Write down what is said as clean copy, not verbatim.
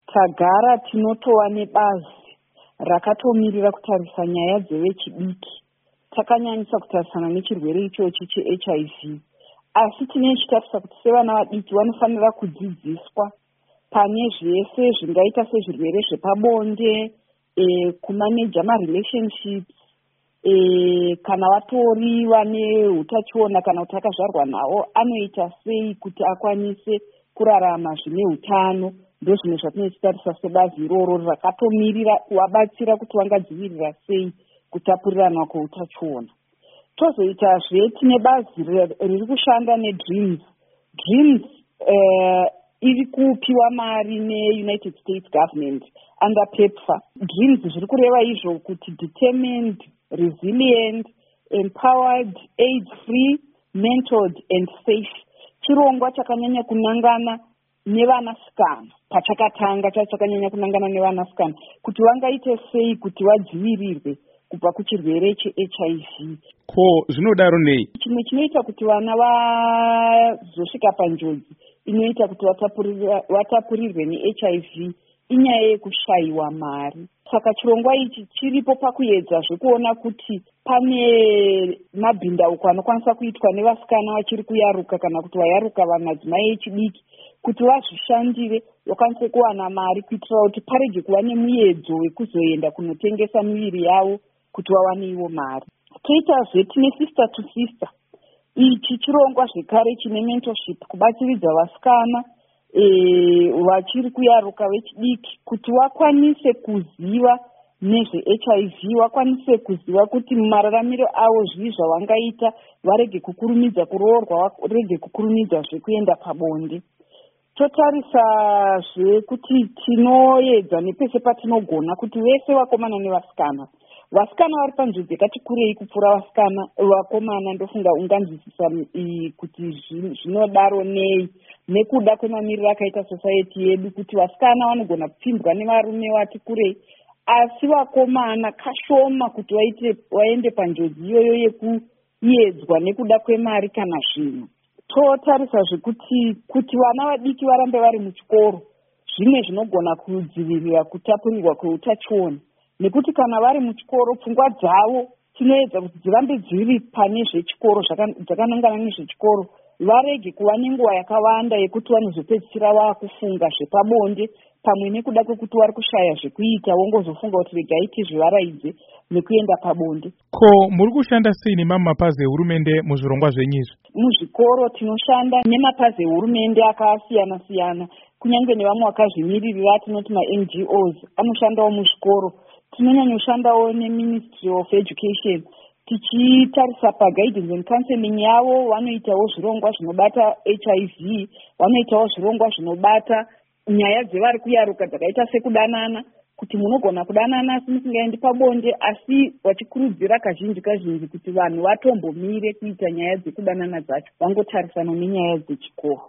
tagara tinotova nebazi rakatomirira kutarisa nyaya dzevechidiki. Takanyanyisa kutarisana nechirwere ichochi cheHIV, asi tinechitarisa kuti sevana vadiki vanofanira kudzidziswa pane zvese zvingaita sezvirwere zvepabonde, kumaneja marelationships, kana vatori vane utachiona kana kuti akazvarwa nawo anoita sei kuti akwanise kurarama zvine utano. Ndozvimwe zvatinochitarisa sebazi iroro rakatomirira kuvabatsira kuti vangadzivirira sei kutapurirana kweutachiona. Tozoitazve tine bazi riri kushanda neDreams. Dreams iri kupiwa mari neUnited States Government under PEPFAR. Dreams zviri kureva izvo kuti determined, resilient, empowered, AIDS-free, mentored and safe. Chirongwa chakanyanya kunangana nevanasikana. Pachakatanga chakanyanya kunangana nevanasikana kuti vangaite sei kuti vadzivirirwe kubva kuchirwere cheHIV. Ko zvinodaro nei? Chimwe chinoita kuti vana vazosvika panjodzi inoita kuti vatapurirwe neHIV inyaya yekushayiwa mari. Saka chirongwa ichi chiripo pakuedza zvekuona kuti pane mabhindauko anokwanisa kuitwa nevasikana vachiri kuyaruka kana kuti vayaruka vamadzimai echidiki kuti vazvishandire vakwanise kuwana mari kuitira kuti parege kuva nemuedzo wekuzoenda kunotengesa miviri yavo kuti vawane ivo mari. Toitazve tine sister to sister. Ichi chirongwa zvekare chine mentorship kubatsiridza vasikana vachiri kuyaruka vechidiki kuti vakwanise kuziva nezveHIV, vakwanise kuziva kuti mumararamiro avo zvii zvavangaita varege kukurumidza kuroorwa, varege kukurumidza zvekuenda pabonde. Totarisazve kuti tinoedza nepese patinogona kuti vese vakomana nevasikana. Vasikana vari panjodzi yakati kurei kupfuura vakomana. Ndofunga unganzwisisa kuti zvinodaro nei nekuda kwemamiriro akaita society yedu kuti vasikana vanogona kupfimbwa nevarume vati kurei, asi vakomana kashoma kuti vaende panjodzi iyoyo yekuedzwa nekuda kwemari kana zvinhu. Totarisazve kuti vana vadiki varambe vari muchikoro, zvimwe zvinogona kudzivirira kutapurirwa kweutachiona. Nekuti kana vari muchikoro pfungwa dzavo tinoedza kuti dzirambe dziri pane zvechikoro, dzakanangana nezvechikoro, varege kuva nenguva yakawanda yekuti vanozopedzisira vakufunga zvepabonde pamwe nekuda kwekuti vari kushaya zvekuita, vongozofunga kuti regai tizvivaraidze nekuenda pabonde. Ko muri kushanda sei nemapazi ehurumende muzvirongwa zvenyizvi? Muzvikoro tinoshanda nemapazi ehurumende akasiyana siyana, kunyange nevamwe vakazvimiririra tinoti maNGOs anoshandawo muzvikoro. Tinonyanyoshandawo neMinistry of Education tichitarisa paguidance and counseling yavo. Vanoitawo zvirongwa zvinobata HIV, vanoitawo zvirongwa zvinobata nyaya dzevari kuyaruka dzakaita sekudanana, kuti munogona kudanana asi musingaendi pabonde, asi vachikurudzira kazhinji kuti vanhu vatombomire kuita nyaya dzekudanana dzacho, vangotarisana nenyaya dzechikoro.